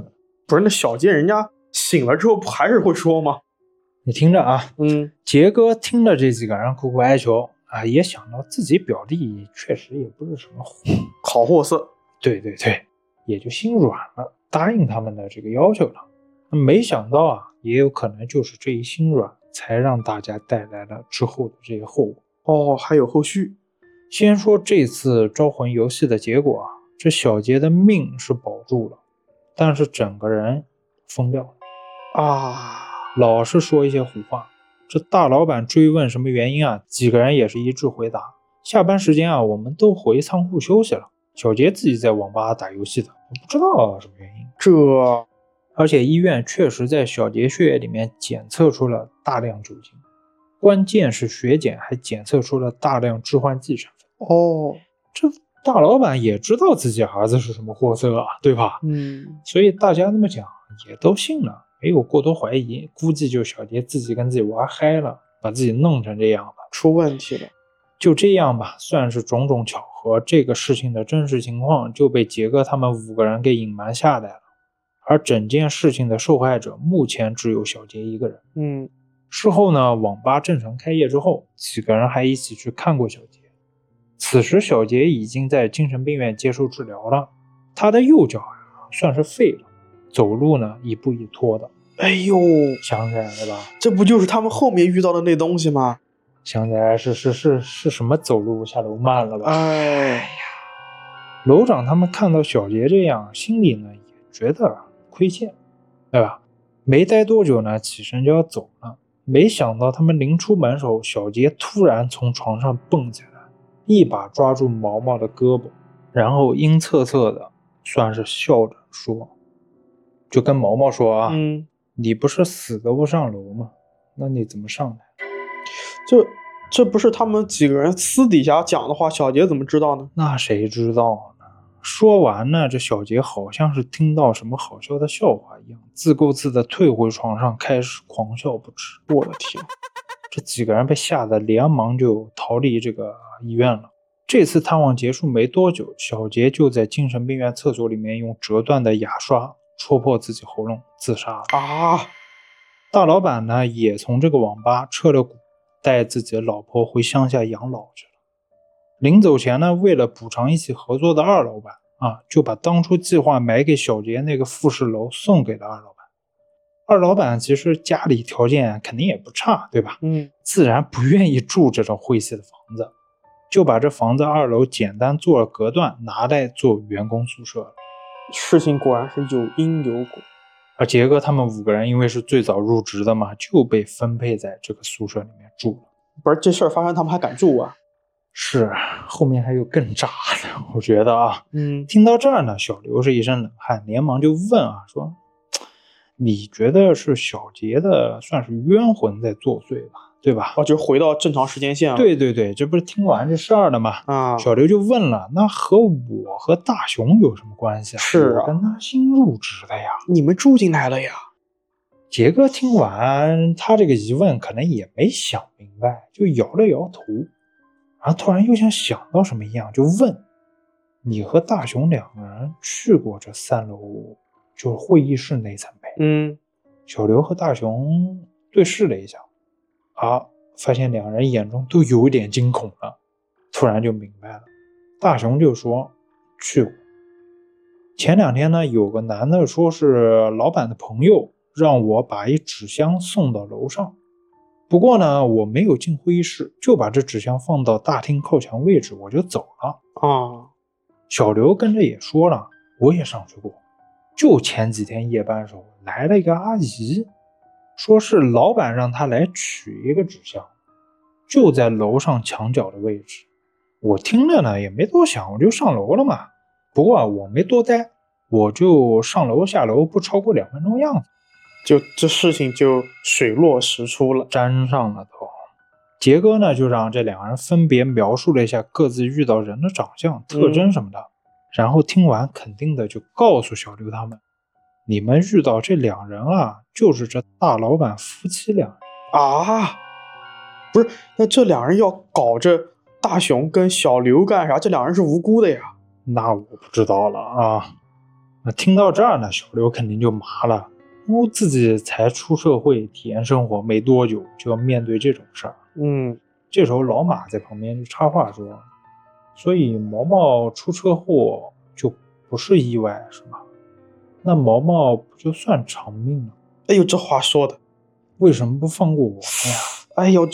不是，那小杰人家醒了之后不还是会说吗？ 你听着啊，杰哥听了这几个人苦苦哀求啊，也想到自己表弟确实也不是什么好货色， 对，也就心软了，答应他们的这个要求了。没想到啊，也有可能就是这一心软，才让大家带来了之后的这些后果。 哦，还有后续。 先说这次招魂游戏的结果啊，这小杰的命是保住了，但是整个人疯掉了啊， 老是说一些胡话。这大老板追问什么原因啊，几个人也是一致回答，下班时间啊，我们都回仓库休息了，小杰自己在网吧打游戏的，不知道什么原因。而且医院确实在小杰血液里面检测出了大量酒精，关键是血检还检测出了大量致幻剂成分。 哦， 这大老板也知道自己儿子是什么货色啊，对吧？所以大家那么讲也都信了，没有过多怀疑，估计就小杰自己跟自己玩嗨了，把自己弄成这样的， 出问题了。 就这样吧，算是种种巧合，这个事情的真实情况就被杰哥他们5个人给隐瞒下来了。而整件事情的受害者目前只有小杰一个人。事后呢，网吧正常开业之后，几个人还一起去看过小杰。此时小杰已经在精神病院接受治疗了，他的右脚算是废了，走路呢一步一拖的。 哎呦， 想起来了吧？ 这不就是他们后面遇到的那东西吗？ 想起来是什么走路下楼慢了吧？ 哎呀， 楼长他们看到小杰这样，心里呢也觉得亏欠，对吧？没待多久呢，起身就要走了。没想到他们临出门时候，小杰突然从床上蹦起来，一把抓住毛毛的胳膊，然后阴恻恻的，算是笑着说，就跟毛毛说啊，你不是死都不上楼吗？那你怎么上来？ 这不是他们几个人私底下讲的话，小杰怎么知道呢？ 那谁知道呢？说完呢，这小杰好像是听到什么好笑的笑话一样，自顾自的退回床上，开始狂笑不止。 我的天！ 这几个人被吓得连忙就逃离这个医院了。这次探望结束没多久，小杰就在精神病院厕所里面用折断的牙刷戳破自己喉咙自杀了啊！ 大老板呢也从这个网吧撤了股，带自己的老婆回乡下养老去了。临走前呢，为了补偿一起合作的二老板啊，就把当初计划买给小杰那个复式楼送给了二老板。二老板其实家里条件肯定也不差，对吧？自然不愿意住这种晦气的房子，就把这房子2楼简单做了隔断，拿来做员工宿舍了。 事情果然是有因有果。 而杰哥他们5个人因为是最早入职的嘛，就被分配在这个宿舍里面住了。 不是，这事儿发生他们还敢住啊？ 是，后面还有更炸的，我觉得啊。听到这儿呢，小刘是一身冷汗，连忙就问啊，说你觉得是小杰的算是冤魂在作祟吧，对吧？ 就回到正常时间线了。 对，这不是听完这事儿了吗？小刘就问了，那和我和大雄有什么关系啊？ 是啊， 我跟他新入职的呀。 你们住进来了呀。 杰哥听完他这个疑问，可能也没想明白，就摇了摇头，然后突然又像想到什么一样，就问你和大雄2个人去过这3楼就是会议室那层呗？小刘和大雄对视了一下发现2人眼中都有点惊恐了，突然就明白了。大雄就说去过。前2天呢，有个男的说是老板的朋友，让我把一纸箱送到楼上，不过呢我没有进会议室，就把这纸箱放到大厅靠墙位置，我就走了。小刘跟着也说了，我也上去过，就前几天夜班时候来了一个阿姨，说是老板让她来取一个纸箱，就在楼上墙角的位置。我听了呢也没多想，我就上楼了嘛。不过我没多待，我就上楼下楼不超过2分钟样子， 就这事情就水落石出了， 沾上了头。杰哥呢就让这2人分别描述了一下各自遇到人的长相、特征什么的，然后听完肯定的就告诉小刘他们，你们遇到这2人啊，就是这大老板夫妻2人啊。不是，那这2人要搞这大雄跟小刘干啥？这2人是无辜的呀。 那我不知道了啊。 听到这儿呢，小刘肯定就麻了，因为自己才出社会体验生活没多久，就要面对这种事儿。这时候老马在旁边就插话说，所以毛毛出车祸就不是意外是吧？那毛毛不就算偿命了？ 哎呦，这话说的， 为什么不放过我呀？ 哎呦，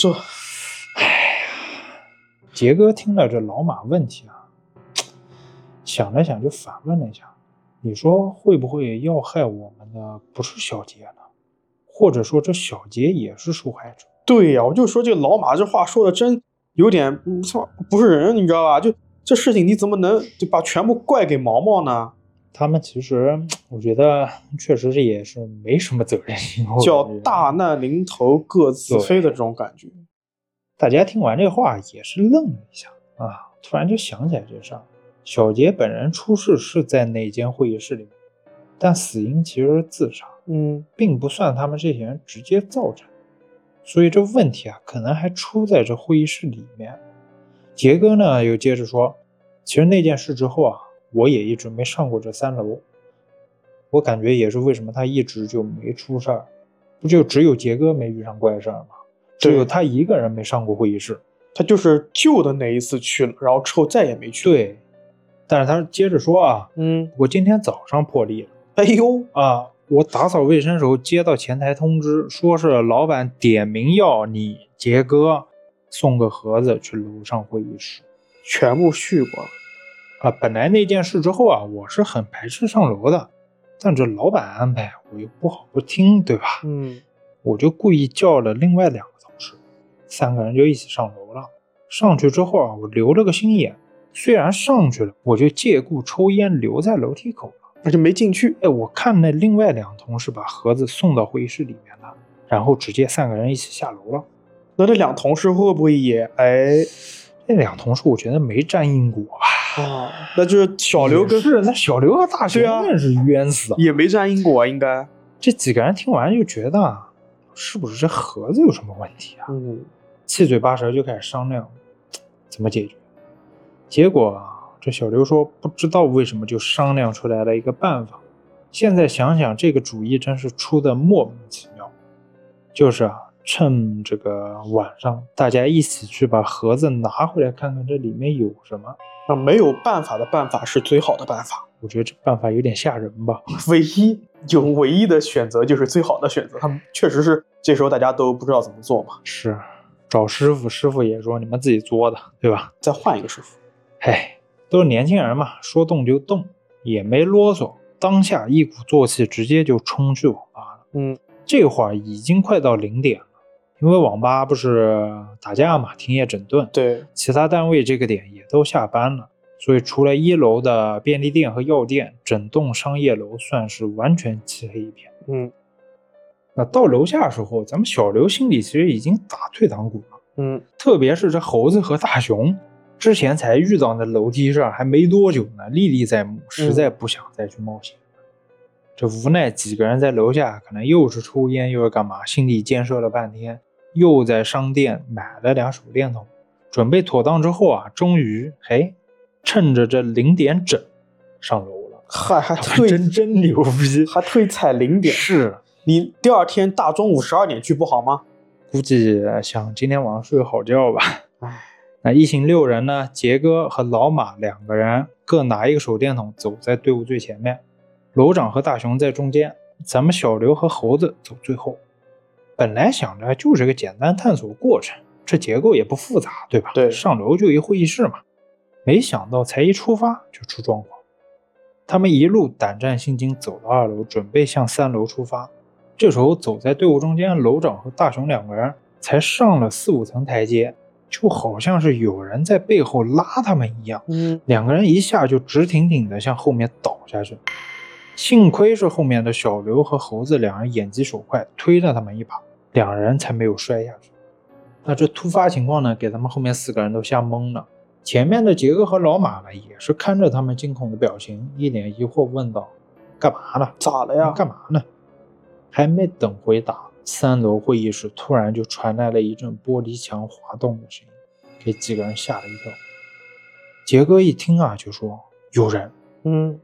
杰哥听了这老马问题啊，想了想就反问了一下，你说会不会要害我们的不是小杰呢？或者说这小杰也是受害者？ 对呀，我就说这个老马这话说的真有点不是人，你知道吧？就这事情你怎么能就把全部怪给毛毛呢？ 他们其实我觉得确实是也是没什么责任心， 叫大难临头各自飞的这种感觉。 大家听完这话也是愣了一下啊，突然就想起来这事儿。小杰本人出事是在那间会议室里面，但死因其实是自杀，并不算他们这些人直接造成，所以这问题啊可能还出在这会议室里面。杰哥呢又接着说，其实那件事之后啊，我也一直没上过这3楼，我感觉也是为什么他一直就没出事儿，不就只有杰哥没遇上怪事儿吗？只有他一个人没上过会议室， 他就是旧的那一次去了，然后之后再也没去。 对，但是他接着说啊，我今天早上破例了。 哎呦啊，我打扫卫生时候接到前台通知，说是老板点名要你杰哥送个盒子去楼上会议室， 全部续过了。 本来那件事之后啊，我是很排斥上楼的，但这老板安排我又不好不听，对吧？我就故意叫了另外2个同事，3个人就一起上楼了。上去之后啊，我留了个心眼，虽然上去了，我就借故抽烟留在楼梯口了， 那就没进去。 我看那另外2个同事把盒子送到会议室里面了，然后直接3个人一起下楼了。 那这2个同事会不会也那2个同事我觉得没沾因果吧？ 那就是小刘跟那小刘和大雄那是冤死了， 也没沾因果应该。 这几个人听完就觉得是不是这盒子有什么问题啊？七嘴八舌就开始商量怎么解决。结果这小刘说不知道为什么就商量出来了一个办法，现在想想这个主意真是出的莫名其妙，就是趁这个晚上大家一起去把盒子拿回来看看这里面有什么。 没有办法的办法是最好的办法。 我觉得这办法有点吓人吧。 唯一的选择就是最好的选择，他们确实是这时候大家都不知道怎么做嘛。 是找师傅，师傅也说你们自己做的，对吧？ 再换一个师傅。 都是年轻人嘛，说动就动，也没啰嗦，当下一鼓作气直接就冲去网吧了。这会儿已经快到0点了，因为网吧不是打架嘛，停业整顿， 对， 其他单位这个点也都下班了，所以除了1楼的便利店和药店，整栋商业楼算是完全漆黑一片。那到楼下的时候，咱们小刘心里其实已经打退堂鼓了。特别是这猴子和大熊之前才遇到那楼梯上还没多久呢，历历在目，实在不想再去冒险。这无奈几个人在楼下可能又是抽烟又是干嘛，心里建设了半天，又在商店买了2手电筒，准备妥当之后终于趁着这0点整上楼了。 还退真牛逼， 还退踩0点。 是你第2天大中午12点去不好吗？ 估计想今天晚上睡个好觉吧。那一行6人呢，杰哥和老马2个人各拿1个手电筒，走在队伍最前面，楼长和大雄在中间，咱们小刘和猴子走最后。本来想着就是个简单探索过程，这结构也不复杂，对吧？ 对， 上楼就一会议室嘛。没想到才一出发就出状况，他们一路胆战心惊走到2楼，准备向3楼出发。这时候走在队伍中间，楼长和大雄2个人才上了4、5层台阶，就好像是有人在背后拉他们一样。2个人一下就直挺挺的向后面倒下去。幸亏是后面的小刘和猴子2人眼疾手快，推了他们一把，2人才没有摔下去。那这突发情况呢，给他们后面4个人都吓懵了。前面的杰哥和老马呢，也是看着他们惊恐的表情，一脸疑惑问道：干嘛呢？ 咋了呀？ 干嘛呢？还没等回答，3楼会议室突然就传来了一阵玻璃墙滑动的声音，给几个人吓了一跳。杰哥一听就说有人。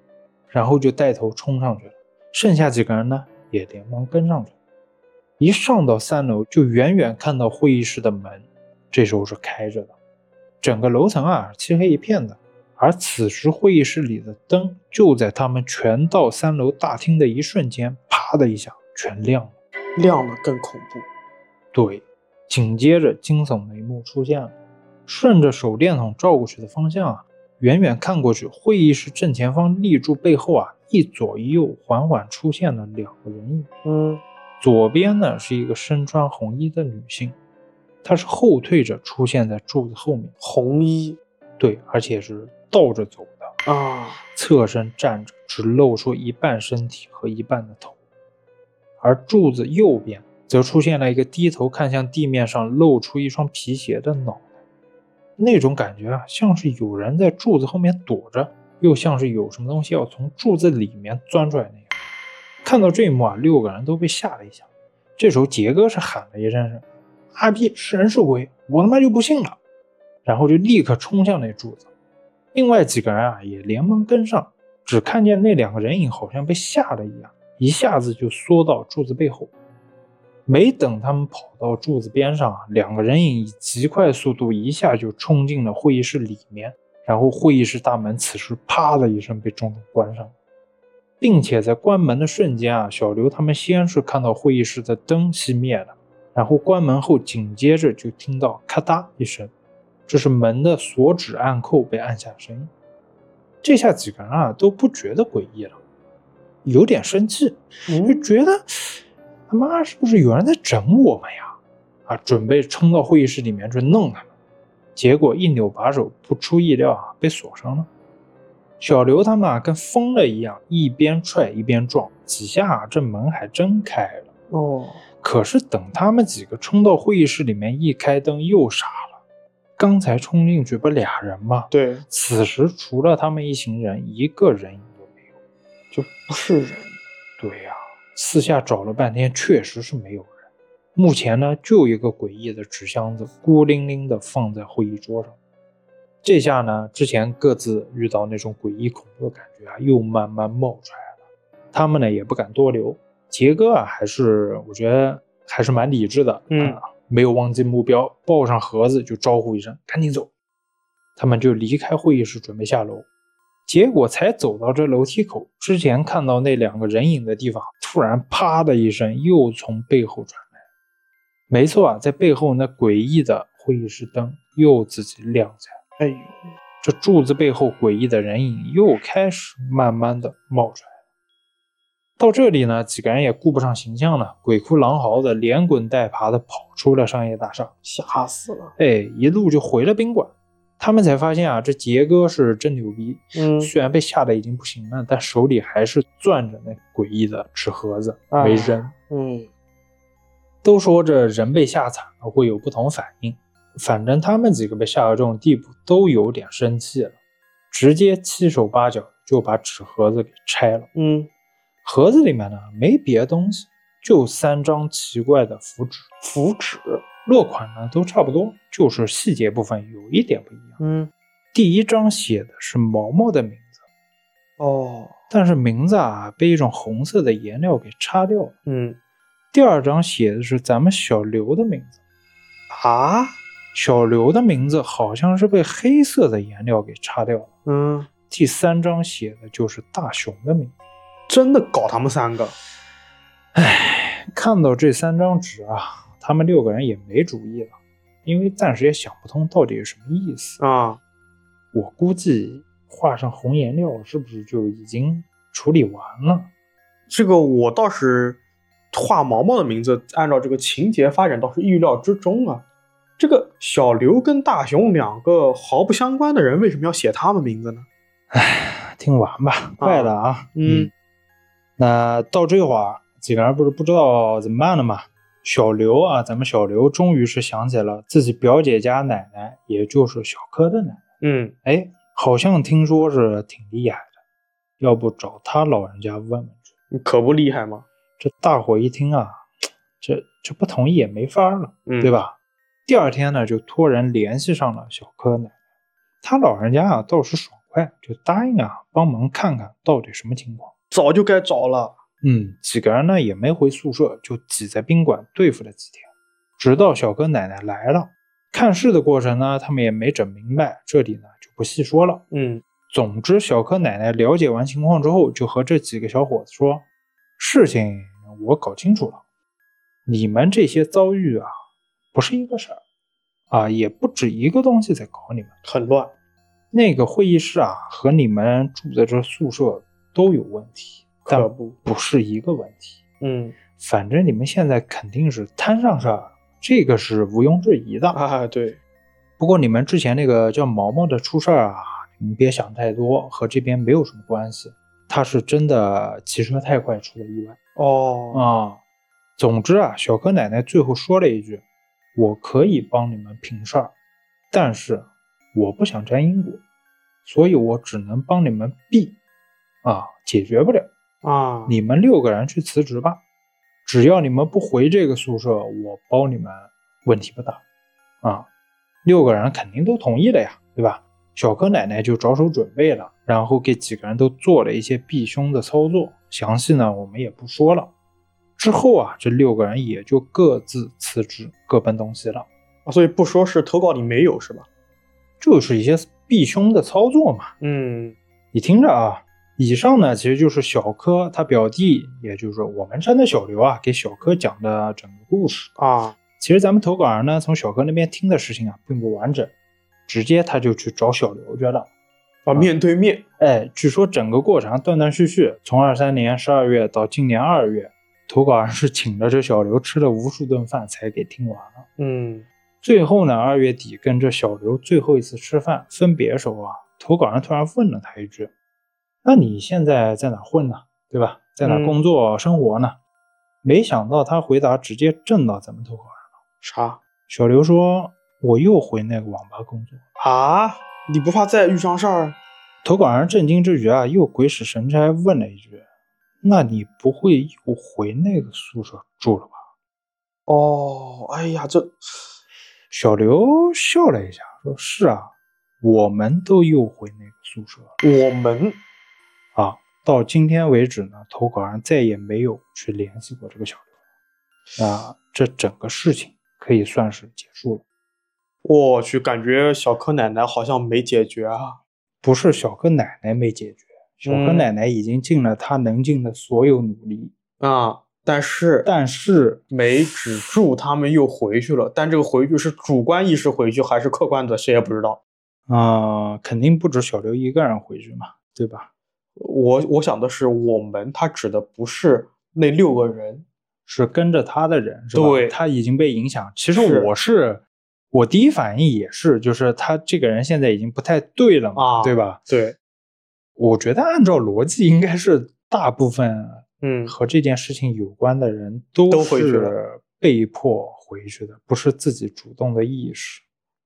然后就带头冲上去了。剩下几个人呢也连忙跟上去。一上到3楼就远远看到会议室的门这时候是开着的，整个楼层啊漆黑一片的。而此时会议室里的灯就在他们全到3楼大厅的一瞬间，啪的一下全亮了， 亮了更恐怖。 对，紧接着惊悚的一幕出现了。顺着手电筒照过去的方向啊，远远看过去，会议室正前方立柱背后啊，一左一右缓缓出现了2个人影。左边呢是一个身穿红衣的女性，她是后退着出现在柱子后面。 红衣， 对，而且是倒着走的啊， 侧身站着，只露出一半身体和一半的头。而柱子右边则出现了一个低头看向地面上露出一双皮鞋的脑袋。那种感觉啊，像是有人在柱子后面躲着，又像是有什么东西要从柱子里面钻出来那样。看到这一幕啊，6个人都被吓了一下。这时候杰哥是喊了一声：“阿屁是人是鬼，我他妈就不信了！”然后就立刻冲向那柱子。另外几个人啊也连忙跟上，只看见那2个人影好像被吓了一样，一下子就缩到柱子背后。没等他们跑到柱子边上啊，2个人影以极快速度一下就冲进了会议室里面，然后会议室大门此时啪的一声被重重关上，并且在关门的瞬间啊，小刘他们先是看到会议室的灯熄灭了，然后关门后紧接着就听到咔嗒一声，这是门的锁止按扣被按下的声音。这下几个人啊都不觉得诡异了，有点生气，就觉得他妈是不是有人在整我们呀？啊，准备冲到会议室里面去弄他们。结果一扭把手，不出意料啊被锁上了。小刘他们啊跟疯了一样，一边踹一边撞，几下啊这门还真开了。可是等他们几个冲到会议室里面一开灯又傻了，刚才冲进去不俩人吗？ 对， 此时除了他们一行人，一个人影都没有， 就不是人。 对呀，四下找了半天确实是没有人。目前呢就一个诡异的纸箱子孤零零的放在会议桌上。这下呢之前各自遇到那种诡异恐怖的感觉啊又慢慢冒出来了。他们呢也不敢多留，杰哥啊我觉得还是蛮理智的，没有忘记目标，抱上盒子就招呼一声赶紧走。他们就离开会议室准备下楼，结果才走到这楼梯口，之前看到那2个人影的地方突然啪的一声又从背后传来。没错啊，在背后那诡异的会议室灯又自己亮起来。哎呦，这柱子背后诡异的人影又开始慢慢的冒出来了。到这里呢，几个人也顾不上形象了，鬼哭狼嚎的连滚带爬的跑出了商业大厦， 吓死了。 一路就回了宾馆。他们才发现啊，这杰哥是真牛逼，虽然被吓得已经不行了，但手里还是攥着那诡异的纸盒子没扔。都说这人被吓惨了会有不同反应，反正他们几个被吓到这种地步都有点生气了，直接七手八脚就把纸盒子给拆了。盒子里面呢没别的东西，就3张奇怪的符纸，落款呢都差不多，就是细节部分有一点不一样。第一张写的是毛毛的名字，但是名字啊被一种红色的颜料给擦掉了。第二张写的是咱们小刘的名字啊， 小刘的名字好像是被黑色的颜料给擦掉了。第3张写的就是大熊的名字。 真的搞他们3个。 看到这3张纸啊，他们6个人也没主意了，因为暂时也想不通到底是什么意思啊。 我估计画上红颜料是不是就已经处理完了？ 这个我倒是画毛毛的名字，按照这个情节发展倒是预料之中啊。这个小刘跟大熊2个毫不相关的人，为什么要写他们名字呢？ 听完吧，怪了啊。那到这会儿几个人不是不知道怎么办了吗？小刘啊，咱们小刘终于是想起了自己表姐家奶奶，也就是小柯的奶奶。好像听说是挺厉害的，要不找他老人家问问去。 可不厉害吗？ 这大伙一听啊，这不同意也没法了，对吧？第二天呢，就托人联系上了小柯奶奶。他老人家啊倒是爽快快就答应啊帮忙看看到底什么情况。 早就该找了。 几个人呢也没回宿舍，就挤在宾馆对付了几天，直到小柯奶奶来了。看事的过程呢他们也没整明白，这里呢就不细说了。总之小柯奶奶了解完情况之后，就和这几个小伙子说，事情我搞清楚了，你们这些遭遇啊不是一个事儿啊，也不止一个东西在搞你们， 很乱。 那个会议室啊和你们住的这宿舍都有问题，但不是一个问题。反正你们现在肯定是摊上事儿，这个是毋庸置疑的啊。对， 不过你们之前那个叫毛毛的出事儿啊，你们别想太多，和这边没有什么关系，他是真的骑车太快出了意外。总之啊，小柯奶奶最后说了一句，我可以帮你们平事儿，但是我不想沾因果，所以我只能帮你们避解决不了你们6个人去辞职吧，只要你们不回这个宿舍，我包你们问题不大6个人肯定都同意了呀，对吧？小柯奶奶就着手准备了，然后给几个人都做了一些避凶的操作，详细呢我们也不说了。之后啊，这6个人也就各自辞职，各奔东西了所以不说是投稿里没有是吧？ 就是一些避凶的操作嘛。你听着啊，以上呢其实就是小柯他表弟，也就是我们称的小刘啊，给小柯讲的整个故事其实咱们投稿人呢从小柯那边听的事情啊并不完整，直接他就去找小刘去了面对面。 据说整个过程断断续续，从23年12月到今年2月，投稿人是请了这小刘吃了无数顿饭才给听完了。最后呢2月底跟这小刘最后一次吃饭分别的时候啊，投稿人突然问了他一句，那你现在在哪混呢？对吧？在哪工作生活呢？没想到他回答直接震到咱们投稿人了。 啥？ 小刘说，我又回那个网吧工作你不怕再遇上事儿？ 投稿人震惊之余啊，又鬼使神差问了一句，那你不会又回那个宿舍住了吧？ 哎呀，这小刘笑了一下说，是啊，我们都又回那个宿舍了。 我们到今天为止呢，投稿人再也没有去联系过这个小刘了。这整个事情可以算是结束了。 我去，感觉小柯奶奶好像没解决不是小柯奶奶没解决，小柯奶奶已经尽了她能尽的所有努力但是没止住，他们又回去了。但这个回去是主观意识回去还是客观的，谁也不知道肯定不止小刘一个人回去嘛，对吧？ 我想的是我们，他指的不是那6个人， 是跟着他的人，是吧？ 对， 他已经被影响。其实我第一反应也是，就是他这个人现在已经不太对了嘛，对吧？ 对， 我觉得按照逻辑应该是大部分和这件事情有关的人都是被迫回去的，不是自己主动的意识。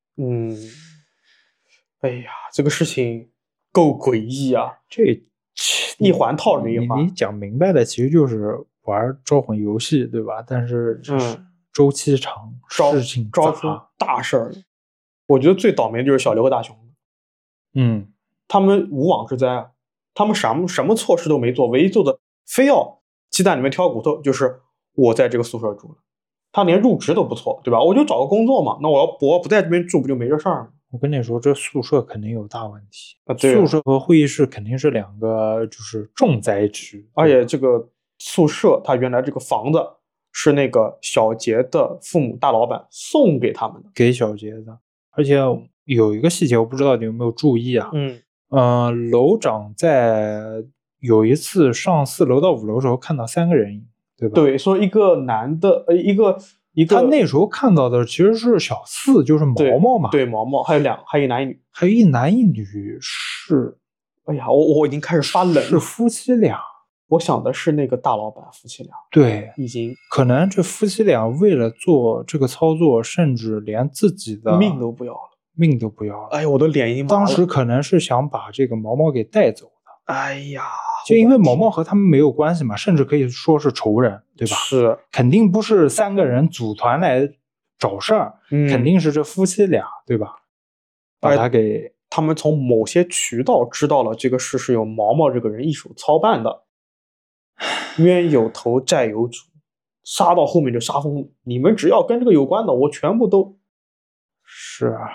哎呀，这个事情够诡异这一环套着一环。 你讲明白的其实就是玩招魂游戏，对吧？但是周期长，事情招出大事儿。我觉得最倒霉的就是小刘和大雄。他们无妄之灾他们什么错事都没做，唯一做的非要鸡蛋里面挑骨头，就是我在这个宿舍住了。他连入职都不错，对吧？我就找个工作嘛，那我不在这边住不就没这事儿吗？ 我跟你说，这宿舍肯定有大问题宿舍和会议室肯定是2个就是重灾区。 而且这个宿舍它原来这个房子是那个小杰的父母大老板送给他们的， 给小杰的。而且有一个细节我不知道你有没有注意楼长在有一次上4楼到5楼的时候看到3个人影，对吧？ 对，说一个男的一个他那时候看到的其实是小4，就是毛毛嘛。 对，毛毛还有一男一女， 还有一男一女是， 哎呀，我已经开始发冷了， 是夫妻俩。 我想的是那个大老板夫妻俩， 对， 已经可能这夫妻俩为了做这个操作，甚至连自己的命都不要了。哎呀，我的脸已经麻了。 当时可能是想把这个毛毛给带走的。 哎呀， 就因为毛毛和他们没有关系嘛，甚至可以说是仇人，对吧？ 是， 肯定不是3个人组团来找事儿，肯定是这夫妻俩，对吧？把他给他们从某些渠道知道了这个事是由毛毛这个人一手操办的。冤有头债有主，杀到后面就杀疯，你们只要跟这个有关的，我全部都是啊。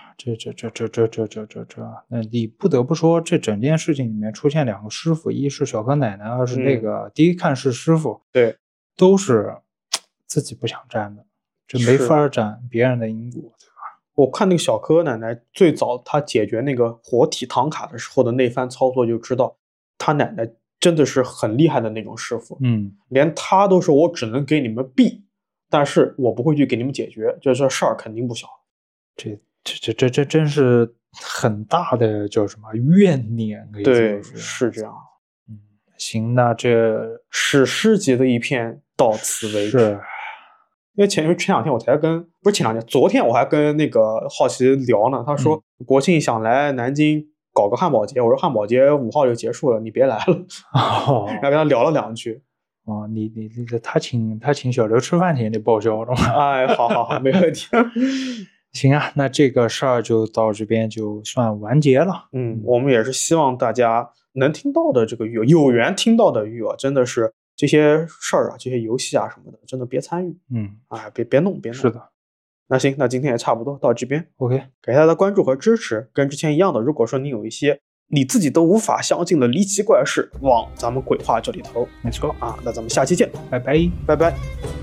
那你不得不说，这整件事情里面出现2个师傅，一是小柯奶奶，二是那个第一看是师傅， 对， 都是自己不想沾的，这没法沾别人的因果，对吧？ 我看那个小柯奶奶最早她解决那个活体唐卡的时候的那番操作，就知道她奶奶真的是很厉害的那种师傅，连她都说我只能给你们避，但是我不会去给你们解决，这事儿肯定不小。 这真是很大的叫什么怨念，可以对，是这样。 行，那这史诗级的一篇到此为止。 是， 因为前2天我才跟不是前2天，昨天我还跟那个好奇聊呢，他说国庆想来南京搞个汉堡节，我说汉堡节5号就结束了，你别来了。然后跟他聊了2句。 他请小刘吃饭钱得报销的嘛。 哎，好，没问题。 行啊，那这个事儿就到这边就算完结了。 我们也是希望大家能听到的这个狱友，有缘听到的狱友，真的是这些事儿啊，这些游戏啊什么的，真的别参与。别弄。 是的。 那行，那今天也差不多到这边。 OK， 感谢大家的关注和支持。跟之前一样的，如果说你有一些你自己都无法相信的离奇怪事，往咱们鬼话这里头。 没错啊，那咱们下期见， 拜拜。